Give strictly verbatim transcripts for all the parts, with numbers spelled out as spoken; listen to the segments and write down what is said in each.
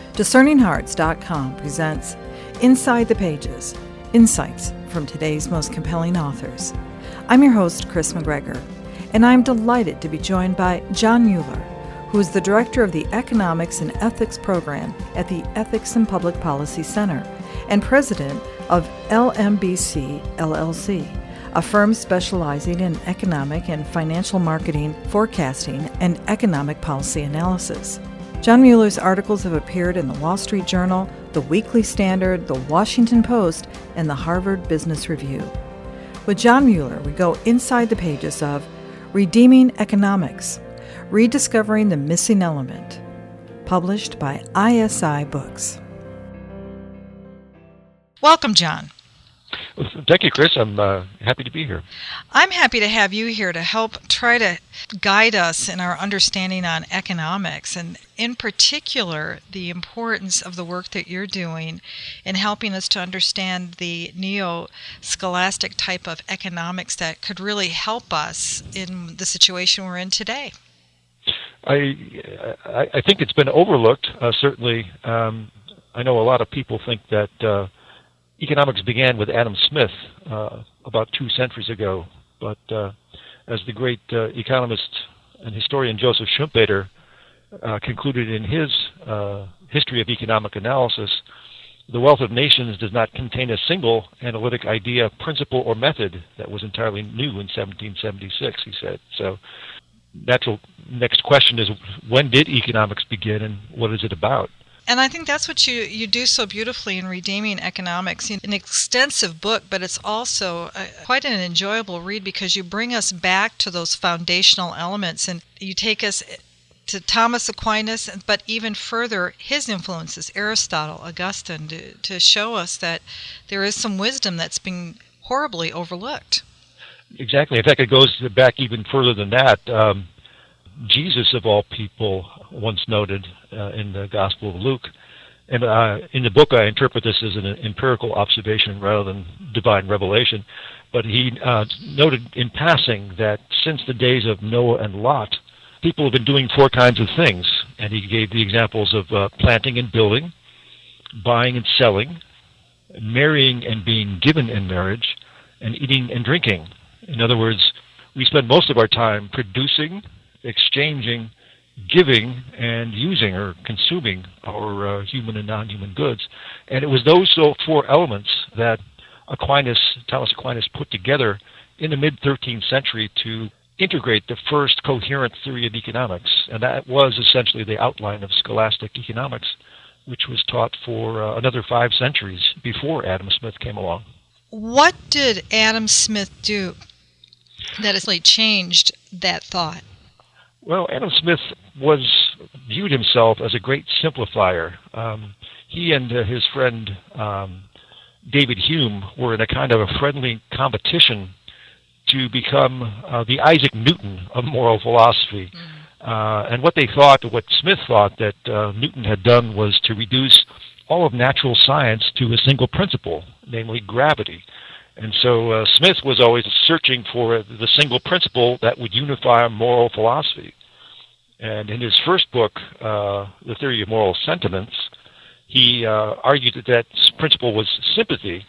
Discerning Hearts dot com presents Inside the Pages, insights from today's most compelling authors. I'm your host, Chris McGregor, and I'm delighted to be joined by John Mueller, who is the director of the Economics and Ethics program at the Ethics and Public Policy Center and president of L M B C L L C, a firm specializing in economic and financial marketing, forecasting, and economic policy analysis. John Mueller's articles have appeared in the Wall Street Journal, the Weekly Standard, the Washington Post, and the Harvard Business Review. With John Mueller, we go inside the pages of Redeeming Economics, Rediscovering the Missing Element, published by I S I Books. Welcome, John. Well, thank you, Chris. I'm uh, happy to be here. I'm happy to have you here to help try to guide us in our understanding on economics, and in particular, the importance of the work that you're doing in helping us to understand the neo-scholastic type of economics that could really help us in the situation we're in today. I I, I think it's been overlooked, uh, certainly. Um, I know a lot of people think that uh, economics began with Adam Smith uh, about two centuries ago, but uh, as the great uh, economist and historian Joseph Schumpeter uh, concluded in his uh, History of Economic Analysis, the wealth of nations does not contain a single analytic idea, principle, or method that was entirely new in seventeen seventy-six, he said. So, natural next question is, when did economics begin and what is it about? And I think that's what you, you do so beautifully in Redeeming Economics. An extensive book, but it's also a, quite an enjoyable read because you bring us back to those foundational elements and you take us to Thomas Aquinas, but even further, his influences, Aristotle, Augustine, to, to show us that there is some wisdom that's been horribly overlooked. Exactly. In fact, it goes back even further than that. Um, Jesus, of all people, once noted uh, in the Gospel of Luke, and uh, in the book I interpret this as an empirical observation rather than divine revelation, but he uh, noted in passing that since the days of Noah and Lot, people have been doing four kinds of things, and he gave the examples of uh, planting and building, buying and selling, marrying and being given in marriage, and eating and drinking. In other words, we spend most of our time producing, exchanging, giving, and using or consuming our uh, human and non-human goods. And it was those so four elements that Aquinas, Thomas Aquinas put together in the mid-thirteenth century to integrate the first coherent theory of economics. And that was essentially the outline of scholastic economics, which was taught for uh, another five centuries before Adam Smith came along. What did Adam Smith do that has like changed that thought? Well, Adam Smith was viewed himself as a great simplifier. Um, he and uh, his friend um, David Hume were in a kind of a friendly competition to become uh, the Isaac Newton of moral philosophy. Mm. Uh, and what they thought, what Smith thought that uh, Newton had done was to reduce all of natural science to a single principle, namely gravity. And so uh, Smith was always searching for the single principle that would unify moral philosophy. And in his first book, uh, The Theory of Moral Sentiments, he uh, argued that that principle was sympathy.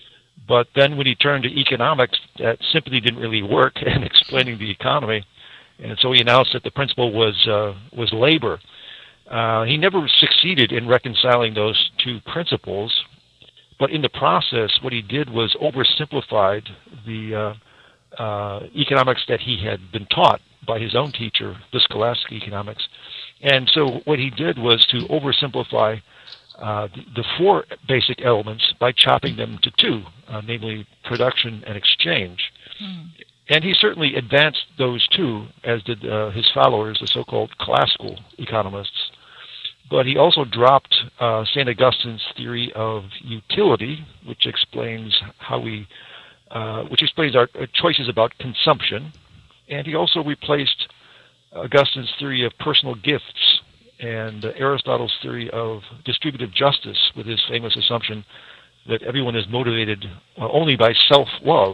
But then when he turned to economics, that sympathy didn't really work in explaining the economy. And so he announced that the principle was uh, was labor. Uh, he never succeeded in reconciling those two principles. But in the process, what he did was oversimplified the uh, uh, economics that he had been taught by his own teacher, the scholastic economics. And so what he did was to oversimplify uh, the, the four basic elements by chopping them to two, uh, namely production and exchange. Mm. And he certainly advanced those two, as did uh, his followers, the so-called classical economists. But he also dropped uh, Saint Augustine's theory of utility, which explains how we, uh, which explains our choices about consumption, and he also replaced Augustine's theory of personal gifts and uh, Aristotle's theory of distributive justice with his famous assumption that everyone is motivated uh, only by self-love,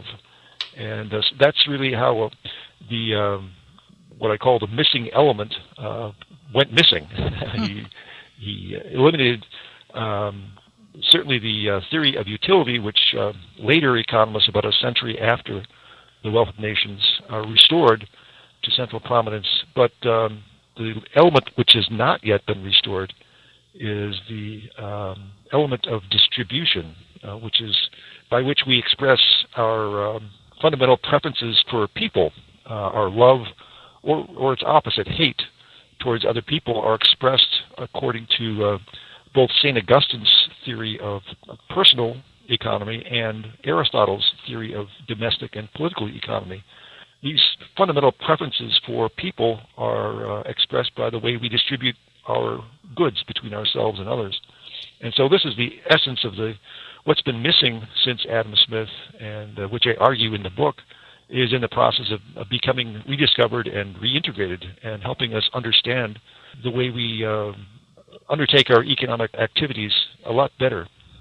and uh, that's really how uh, the um, what I call the missing element uh, went missing. he he eliminated um, certainly the uh, theory of utility, which uh, later economists, about a century after the Wealth of Nations, uh, restored to central prominence. But um, the element which has not yet been restored is the um, element of distribution, uh, which is by which we express our um, fundamental preferences for people, uh, our love, or, or its opposite, hate towards other people, are expressed according to uh, both Saint Augustine's theory of personal economy and Aristotle's theory of domestic and political economy. These fundamental preferences for people are uh, expressed by the way we distribute our goods between ourselves and others. And so this is the essence of the what's been missing since Adam Smith, and uh, which I argue in the book, is in the process of, of becoming rediscovered and reintegrated, and helping us understand the way we uh, undertake our economic activities a lot better.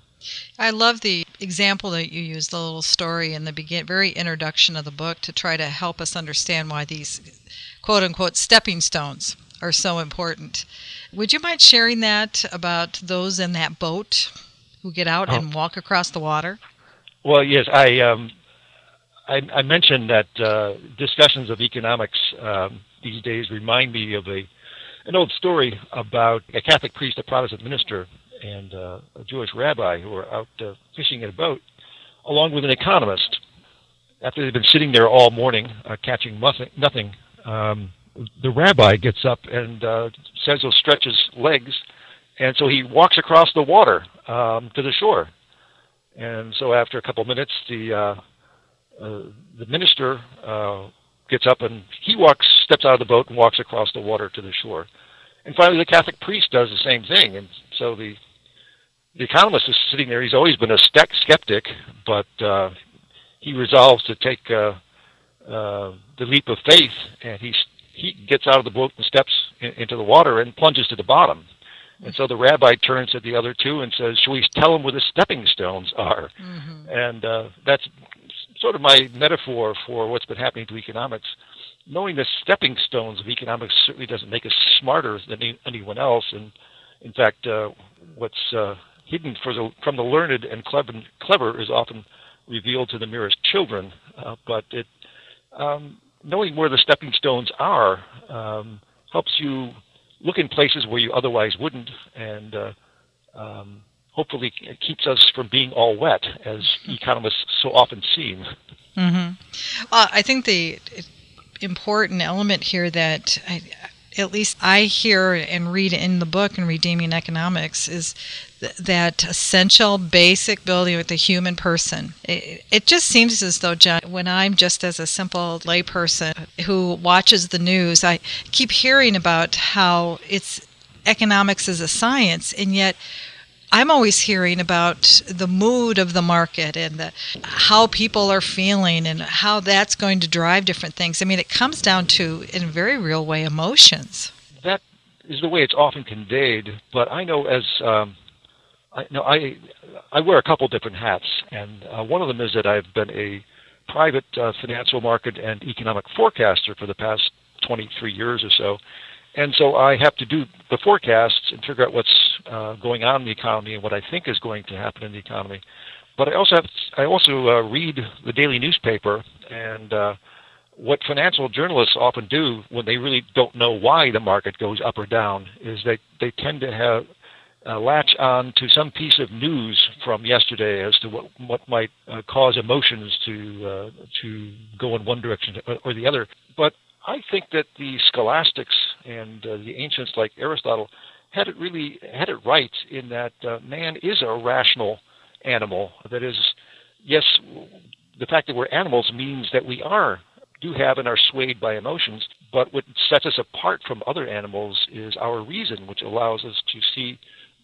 I love the example that you used, the little story in the begin, very introduction of the book, to try to help us understand why these quote-unquote stepping stones are so important. Would you mind sharing that about those in that boat who get out oh. and walk across the water? Well, yes, I um, I, I mentioned that uh, discussions of economics um, these days remind me of a an old story about a Catholic priest, a Protestant minister, and uh, a Jewish rabbi who were out uh, fishing in a boat, along with an economist. After they've been sitting there all morning uh, catching nothing, nothing um, the rabbi gets up and uh, says he'll stretch his legs, and so he walks across the water um, to the shore. And so after a couple of minutes, the uh, uh, the minister uh, gets up and he walks, steps out of the boat and walks across the water to the shore. And finally, the Catholic priest does the same thing. And so the the economist is sitting there. He's always been a skeptic, but uh, he resolves to take uh, uh, the leap of faith, and he he gets out of the boat and steps in, into the water and plunges to the bottom. And so the rabbi turns to the other two and says, "Shall we tell them where the stepping stones are?" Mm-hmm. And uh, that's sort of my metaphor for what's been happening to economics. Knowing the stepping stones of economics certainly doesn't make us smarter than any, anyone else. And in fact, uh, what's uh, hidden for the, from the learned and clever, clever is often revealed to the merest children. Uh, but it, um, knowing where the stepping stones are um, helps you look in places where you otherwise wouldn't, and uh, um, hopefully it keeps us from being all wet, as economists so often seem. Mm-hmm. Well, I think the important element here that I, at least I hear and read in the book in Redeeming Economics is th- that essential basic building with the human person. It, it just seems as though, John, when I'm just as a simple layperson who watches the news, I keep hearing about how it's economics is a science, and yet I'm always hearing about the mood of the market and the, how people are feeling and how that's going to drive different things. I mean, it comes down to, in a very real way, emotions. That is the way it's often conveyed, but I know as um, I know I I wear a couple different hats, and uh, one of them is that I've been a private uh, financial market and economic forecaster for the past twenty-three years or so. And so I have to do the forecasts and figure out what's uh, going on in the economy and what I think is going to happen in the economy. But I also have to, I also uh, read the daily newspaper, and uh, what financial journalists often do when they really don't know why the market goes up or down is they, they tend to have uh, latch on to some piece of news from yesterday as to what what might uh, cause emotions to uh, to go in one direction or the other. But I think that the scholastics and uh, the ancients like Aristotle had it really had it right in that uh, man is a rational animal. That is, yes, the fact that we're animals means that we are do have and are swayed by emotions, but what sets us apart from other animals is our reason, which allows us to see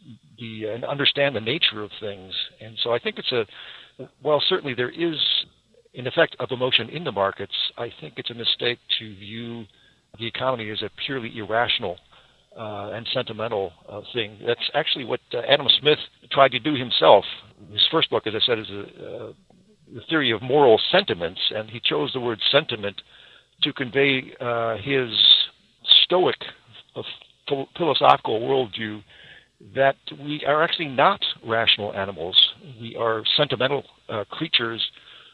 the and understand the nature of things. And so I think it's a well, certainly there is an effect of emotion in the markets. I think it's a mistake to view the economy as a purely irrational uh, and sentimental uh, thing. That's actually what uh, Adam Smith tried to do himself. His first book, as I said, is a, uh, the theory of moral sentiments, and he chose the word sentiment to convey uh, his stoic uh, philosophical worldview that we are actually not rational animals. We are sentimental uh, creatures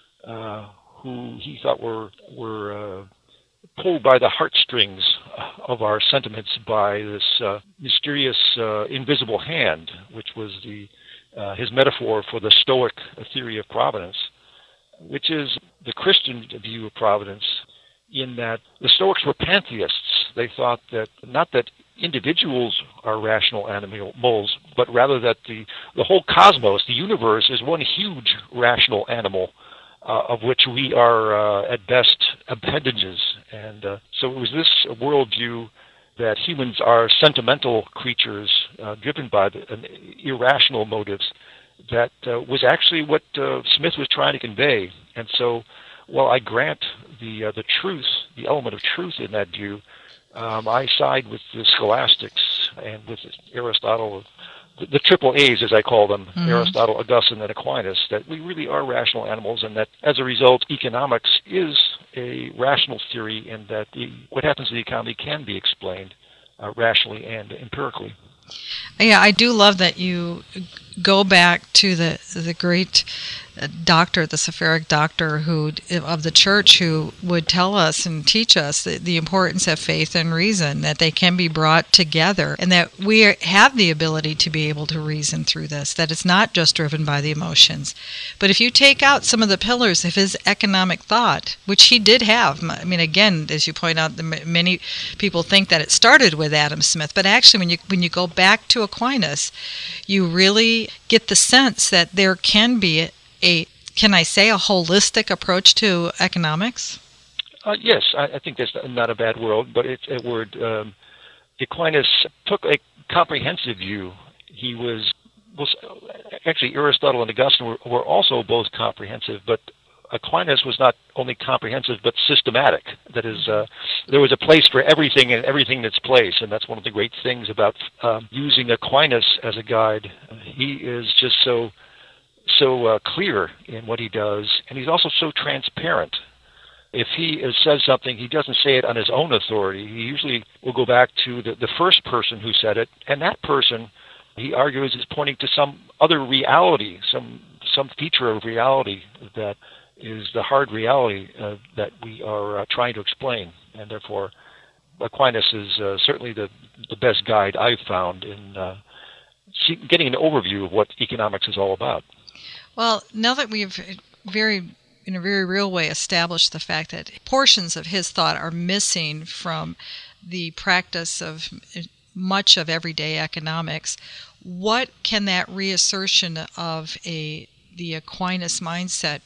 uh, who he thought were were uh, pulled by the heartstrings of our sentiments by this uh, mysterious uh, invisible hand, which was the uh, his metaphor for the Stoic theory of providence, which is the Christian view of providence, in that the Stoics were pantheists. They thought that not that individuals are rational animals, but rather that the, the whole cosmos, the universe, is one huge rational animal, uh, of which we are, uh, at best, appendages. And uh, so it was this worldview that humans are sentimental creatures uh, driven by the, uh, irrational motives that uh, was actually what uh, Smith was trying to convey. And so while I grant the uh, the truth, the element of truth in that view, um, I side with the scholastics and with Aristotle, the, the triple A's as I call them, mm-hmm. Aristotle, Augustine, and Aquinas, that we really are rational animals, and that as a result economics is a rational theory, and that the, what happens to the economy can be explained uh, rationally and empirically. Yeah, I do love that you go back to the the great doctor, the Sepharic doctor who of the church, who would tell us and teach us the, the importance of faith and reason, that they can be brought together, and that we are, have the ability to be able to reason through this, that it's not just driven by the emotions. But if you take out some of the pillars of his economic thought, which he did have, I mean, again, as you point out, the, many people think that it started with Adam Smith, but actually when you when you go back to Aquinas, you really get the sense that there can be a, a can I say, a holistic approach to economics? Uh, yes, I, I think that's not a bad word, but it's a word. Um, Aquinas took a comprehensive view. He was, was actually Aristotle and Augustine were, were also both comprehensive, but Aquinas was not only comprehensive but systematic. That is, uh, there was a place for everything and everything in its place, and that's one of the great things about um, using Aquinas as a guide. He is just so so uh, clear in what he does, and he's also so transparent. If he uh, says something, he doesn't say it on his own authority. He usually will go back to the, the first person who said it, and that person, he argues, is pointing to some other reality, some some feature of reality that is the hard reality uh, that we are uh, trying to explain. And therefore, Aquinas is uh, certainly the, the best guide I've found in uh, see, getting an overview of what economics is all about. Well, now that we've very, in a very real way, established the fact that portions of his thought are missing from the practice of much of everyday economics, what can that reassertion of a the Aquinas mindset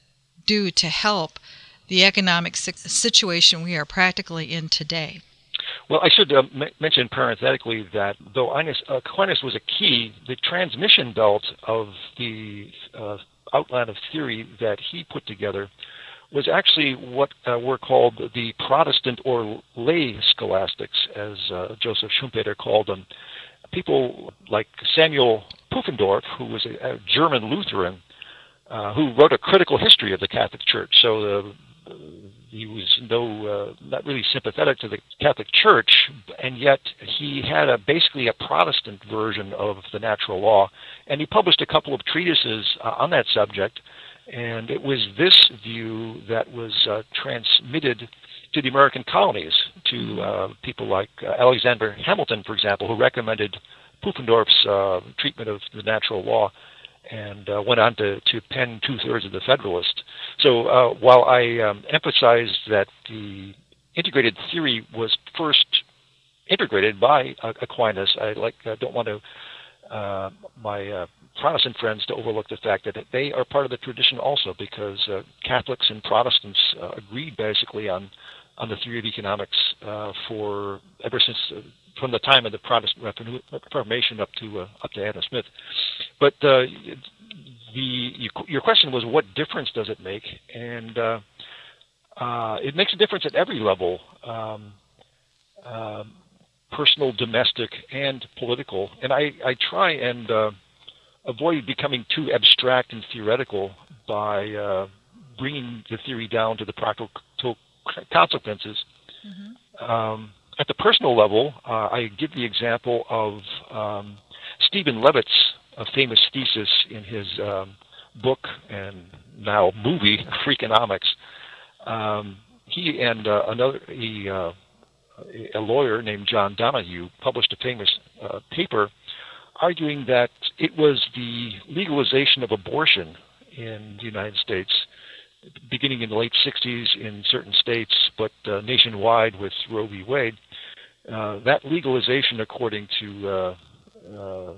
do to help the economic situation we are practically in today? Well, I should uh, m- mention parenthetically that though Aquinas, Aquinas was a key, the transmission belt of the uh, outline of theory that he put together was actually what uh, were called the Protestant or lay scholastics, as uh, Joseph Schumpeter called them. People like Samuel Pufendorf, who was a, a German Lutheran, uh, who wrote a critical history of the Catholic Church. So the Uh, he was no, uh, not really sympathetic to the Catholic Church, and yet he had a, basically a Protestant version of the natural law, and he published a couple of treatises uh, on that subject, and it was this view that was uh, transmitted to the American colonies, to uh, people like uh, Alexander Hamilton, for example, who recommended Pufendorf's uh, treatment of the natural law, and uh, went on to, to pen two-thirds of the Federalist. So uh, while I um, emphasized that the integrated theory was first integrated by uh, Aquinas, I like uh, don't want to uh, my uh, Protestant friends to overlook the fact that they are part of the tradition also, because uh, Catholics and Protestants uh, agreed basically on on the theory of economics uh, for ever since uh, from the time of the Protestant Reformation up to uh, up to Adam Smith. But uh, the you, your question was, what difference does it make? And uh, uh, it makes a difference at every level, um, uh, personal, domestic, and political. And I, I try and uh, avoid becoming too abstract and theoretical by uh, bringing the theory down to the practical consequences. Mm-hmm. Um, at the personal level, uh, I give the example of um, Stephen Levitt's a famous thesis in his um, book and now movie, Freakonomics. Um, he and uh, another he, uh, a lawyer named John Donahue published a famous uh, paper arguing that it was the legalization of abortion in the United States, beginning in the late sixties in certain states, but uh, nationwide with Roe v. Wade. Uh, that legalization, according to uh, uh,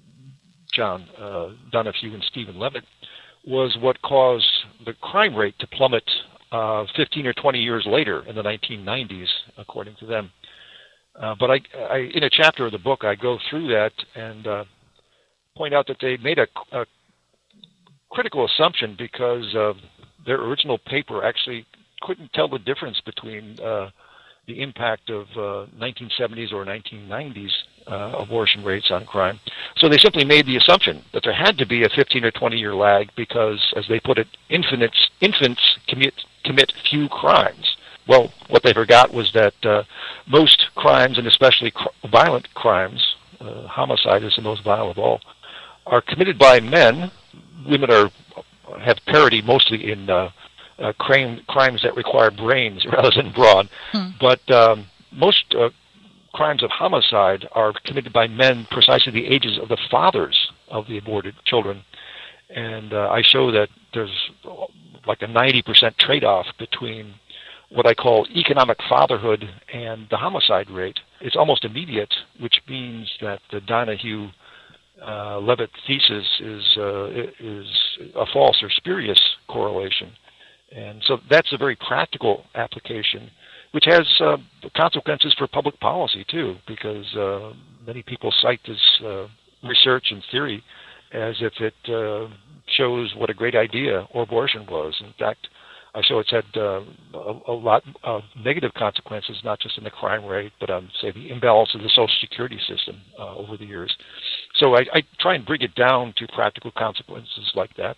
John uh, Donahue and Stephen Levitt, was what caused the crime rate to plummet uh, fifteen or twenty years later in the nineteen nineties, according to them. Uh, but I, I, in a chapter of the book, I go through that and uh, point out that they made a, a critical assumption because uh, their original paper actually couldn't tell the difference between uh, the impact of uh, nineteen seventies or nineteen nineties uh, abortion rates on crime. So they simply made the assumption that there had to be a fifteen or twenty year lag because, as they put it, infants, infants commit, commit few crimes. Well, what they forgot was that uh, most crimes, and especially cr- violent crimes, uh, homicide is the most violent of all, are committed by men. Women are have parity mostly in uh, uh, crime, crimes that require brains rather than brawn. Hmm. But um, most uh, crimes of homicide are committed by men precisely the ages of the fathers of the aborted children. And uh, I show that there's like a ninety percent trade-off between what I call economic fatherhood and the homicide rate. It's almost immediate, which means that the Donahue uh, Levitt thesis is uh, is a false or spurious correlation. And so that's a very practical application, which has uh, consequences for public policy too, because uh, many people cite this uh, research and theory as if it uh, shows what a great idea abortion was. In fact, I show it's had uh, a, a lot of negative consequences, not just in the crime rate, but on, say, the imbalance of the Social Security system uh, over the years. So I, I try and bring it down to practical consequences like that.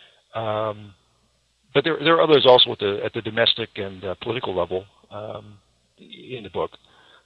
Um, but there, there are others also at the, at the domestic and uh, political level um, in the book.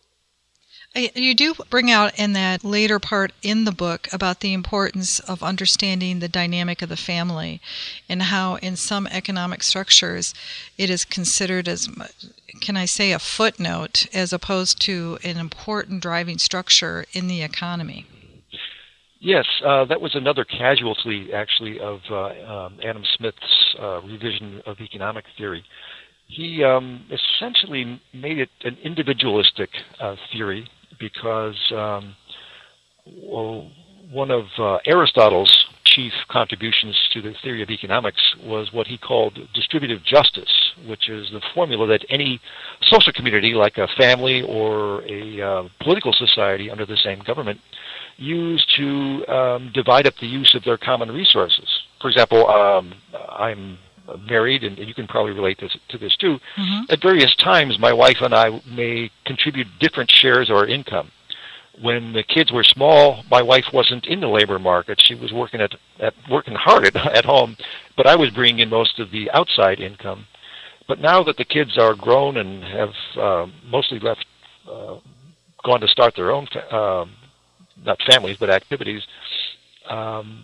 You do bring out in that later part in the book about the importance of understanding the dynamic of the family and how in some economic structures it is considered as, can I say, a footnote as opposed to an important driving structure in the economy. Yes, uh, that was another casualty, actually, of uh, um, Adam Smith's uh, revision of economic theory. He um, essentially made it an individualistic uh, theory, because um, well, one of uh, Aristotle's chief contributions to the theory of economics was what he called distributive justice, which is the formula that any social community, like a family or a uh, political society under the same government, use to um, divide up the use of their common resources. For example, um, I'm married, and you can probably relate this, to this too. Mm-hmm. At various times, my wife and I may contribute different shares of our income. When the kids were small, my wife wasn't in the labor market. She was working at, at working hard at, at home, but I was bringing in most of the outside income. But now that the kids are grown and have uh, mostly left, uh, gone to start their own, fa- uh, not families, but activities, um,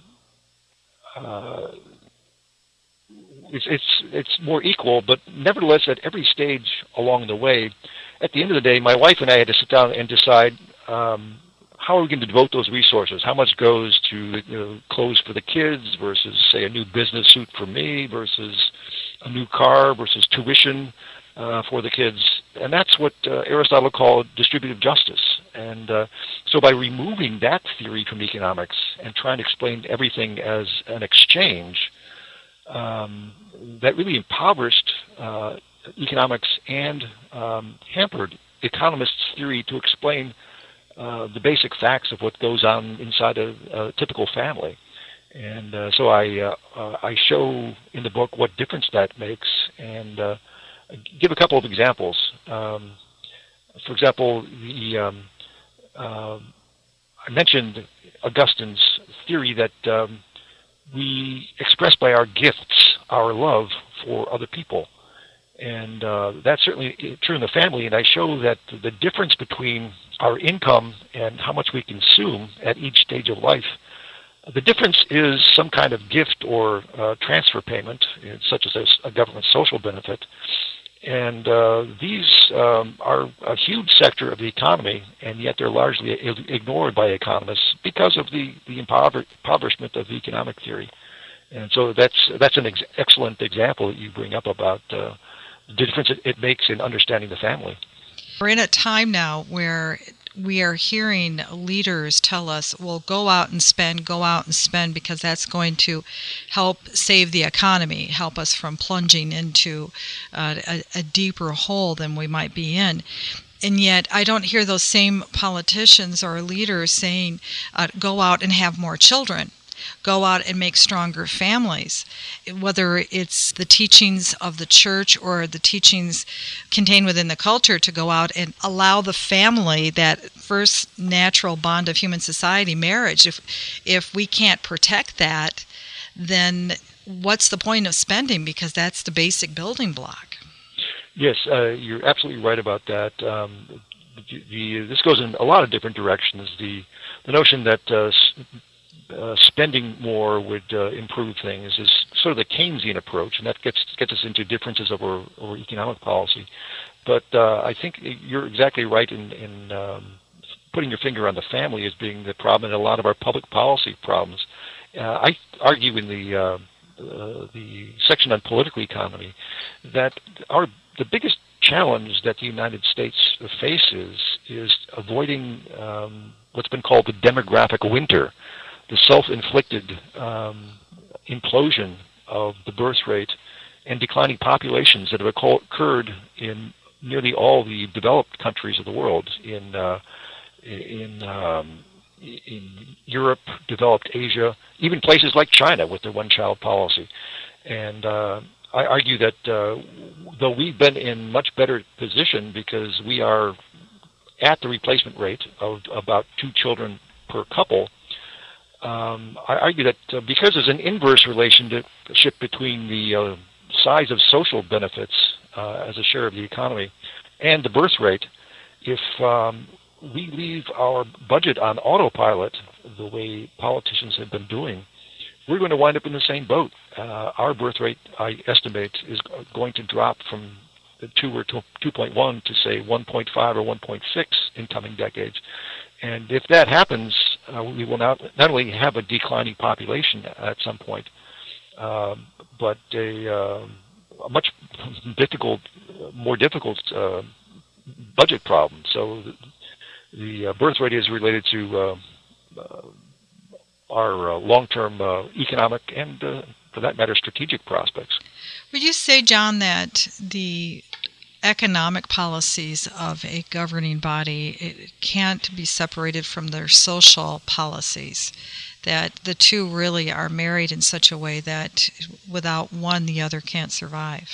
uh, It's, it's it's more equal, but nevertheless, at every stage along the way, at the end of the day, my wife and I had to sit down and decide um, how are we going to devote those resources? How much goes to you know, clothes for the kids versus, say, a new business suit for me versus a new car versus tuition uh, for the kids? And that's what uh, Aristotle called distributive justice. And uh, so by removing that theory from economics and trying to explain everything as an exchange, Um, that really impoverished uh, economics and um, hampered economists' theory to explain uh, the basic facts of what goes on inside a, a typical family. And uh, so I uh, uh, I show in the book what difference that makes, and uh, give a couple of examples. Um, for example, the um, uh, I mentioned Augustine's theory that um, we express by our gifts our love for other people. And uh, that's certainly true in the family. And I show that the difference between our income and how much we consume at each stage of life. The difference is some kind of gift or uh, transfer payment, such as a, a government social benefit. And uh, these um, are a huge sector of the economy, and yet they're largely ignored by economists because of the, the impover- impoverishment of economic theory. And so that's that's an ex- excellent example that you bring up about uh, the difference it, it makes in understanding the family. We're in a time now where we are hearing leaders tell us, well, go out and spend, go out and spend, because that's going to help save the economy, help us from plunging into uh, a, a deeper hole than we might be in. And yet I don't hear those same politicians or leaders saying, uh, go out and have more children. Go out and make stronger families, whether it's the teachings of the church or the teachings contained within the culture to go out and allow the family, that first natural bond of human society, marriage. If if we can't protect that, then what's the point of spending? Because that's the basic building block. Yes, uh, you're absolutely right about that. Um, the, the, this goes in a lot of different directions. The, the notion that uh, Uh, spending more would uh, improve things is sort of the Keynesian approach, and that gets gets us into differences over, over economic policy. But uh, I think you're exactly right in, in um, putting your finger on the family as being the problem in a lot of our public policy problems. Uh, I argue in the uh, uh, the section on political economy that our the biggest challenge that the United States faces is avoiding um, what's been called the demographic winter, the self-inflicted um, implosion of the birth rate and declining populations that have occurred in nearly all the developed countries of the world, in uh, in um, in Europe, developed Asia, even places like China with their one-child policy. And uh, I argue that uh, though we've been in much better position because we are at the replacement rate of about two children per couple, Um, I argue that uh, because there's an inverse relationship between the uh, size of social benefits uh, as a share of the economy and the birth rate, if um, we leave our budget on autopilot the way politicians have been doing, we're going to wind up in the same boat. Uh, our birth rate, I estimate, is going to drop from two or two point one to, say, one point five or one point six in coming decades. And if that happens, uh, we will not, not only have a declining population at some point, uh, but a, uh, a much difficult, more difficult uh, budget problem. So the, the uh, birth rate is related to uh, uh, our uh, long-term uh, economic and, uh, for that matter, strategic prospects. Would you say, John, that the economic policies of a governing body, it can't be separated from their social policies, that the two really are married in such a way that without one, the other can't survive?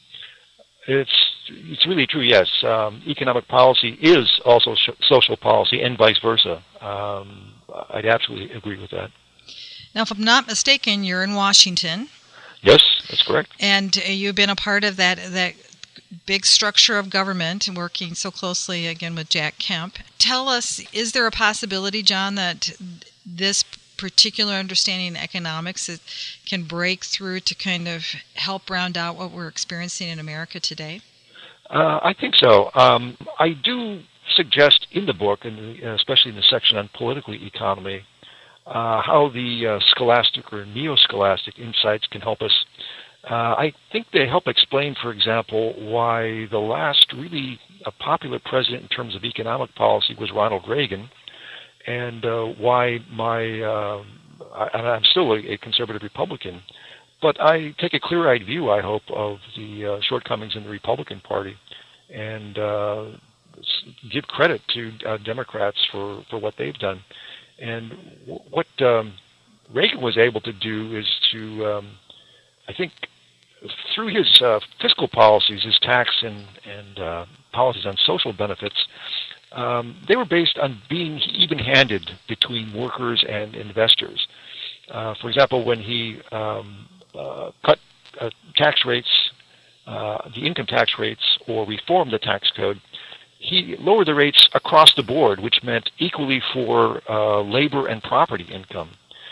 It's it's really true, yes. Um, economic policy is also sh- social policy and vice versa. Um, I'd absolutely agree with that. Now, if I'm not mistaken, you're in Washington. Yes, that's correct. And you've been a part of that that big structure of government and working so closely, again, with Jack Kemp. Tell us, is there a possibility, John, that this particular understanding in economics can break through to kind of help round out what we're experiencing in America today? Uh, I think so. Um, I do suggest in the book, and especially in the section on political economy, uh, how the uh, scholastic or neo-scholastic insights can help us. Uh, I think they help explain, for example, why the last really a popular president in terms of economic policy was Ronald Reagan, and uh, why my uh, I, I'm still a, a conservative Republican, but I take a clear-eyed view, I hope, of the uh, shortcomings in the Republican Party, and uh, give credit to uh, Democrats for, for what they've done. And w- what um, Reagan was able to do is to, um, I think, through his uh, fiscal policies, his tax and, and uh, policies on social benefits, um, they were based on being even-handed between workers and investors. Uh, for example, when he um, uh, cut uh, tax rates, uh, the income tax rates, or reformed the tax code, he lowered the rates across the board, which meant equally for uh, labor and property income.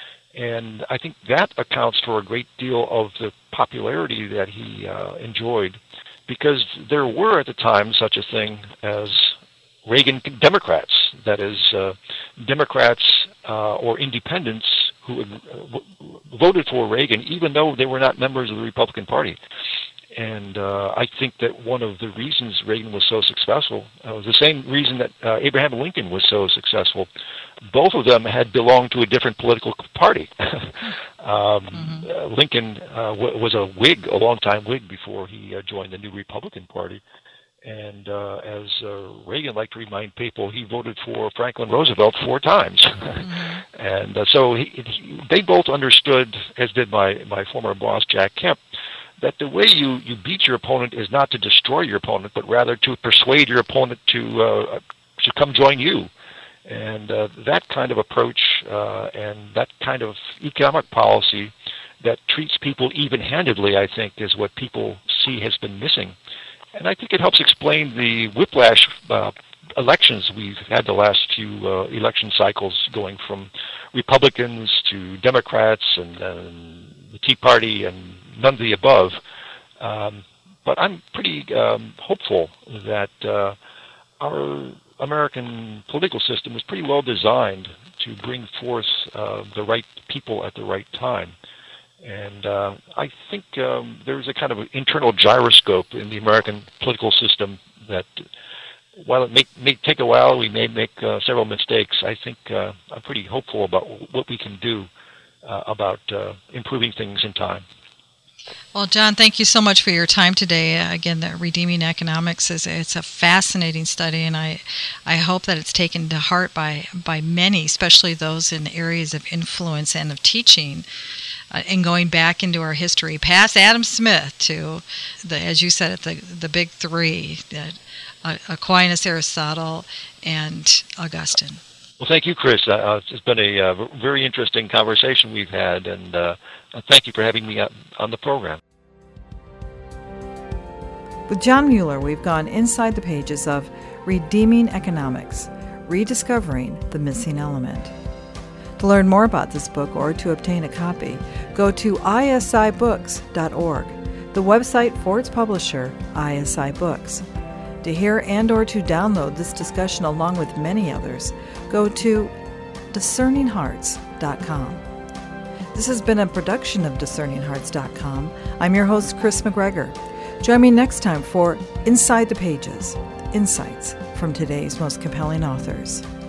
And I think that accounts for a great deal of the popularity that he uh, enjoyed, because there were at the time such a thing as Reagan Democrats, that is, uh, Democrats uh, or independents who uh, voted for Reagan even though they were not members of the Republican Party. And uh, I think that one of the reasons Reagan was so successful uh, was the same reason that uh, Abraham Lincoln was so successful. Both of them had belonged to a different political party. um, mm-hmm. uh, Lincoln uh, w- was a Whig, a long-time Whig, before he uh, joined the new Republican Party. And uh, as uh, Reagan liked to remind people, he voted for Franklin Roosevelt four times. Mm-hmm. and uh, so he, he, they both understood, as did my, my former boss, Jack Kemp, that the way you, you beat your opponent is not to destroy your opponent, but rather to persuade your opponent to uh, to come join you. And uh, that kind of approach uh, and that kind of economic policy that treats people even-handedly, I think, is what people see has been missing. And I think it helps explain the whiplash uh, elections we've had the last few uh, election cycles, going from Republicans to Democrats and, and the Tea Party and none of the above. Um, but I'm pretty um, hopeful that uh, our American political system was pretty well designed to bring forth uh, the right people at the right time. And uh, I think um, there's a kind of internal gyroscope in the American political system that, while it may, may take a while, we may make uh, several mistakes, I think uh, I'm pretty hopeful about what we can do uh, about uh, improving things in time. Well, John, thank you so much for your time today. Uh, again, the Redeeming Economics is it's a fascinating study, and I I hope that it's taken to heart by, by many, especially those in areas of influence and of teaching. Uh, and going back into our history, past Adam Smith to, the, as you said, the the big three, uh, Aquinas, Aristotle, and Augustine. Well, thank you, Chris. Uh, it's been a uh, very interesting conversation we've had, and uh, thank you for having me on the program. With John Mueller, we've gone inside the pages of Redeeming Economics, Rediscovering the Missing Element. To learn more about this book or to obtain a copy, go to I S I books dot org, the website for its publisher, I S I Books. To hear and or to download this discussion along with many others, go to discerning hearts dot com. This has been a production of discerning hearts dot com. I'm your host, Chris McGregor. Join me next time for Inside the Pages, insights from today's most compelling authors.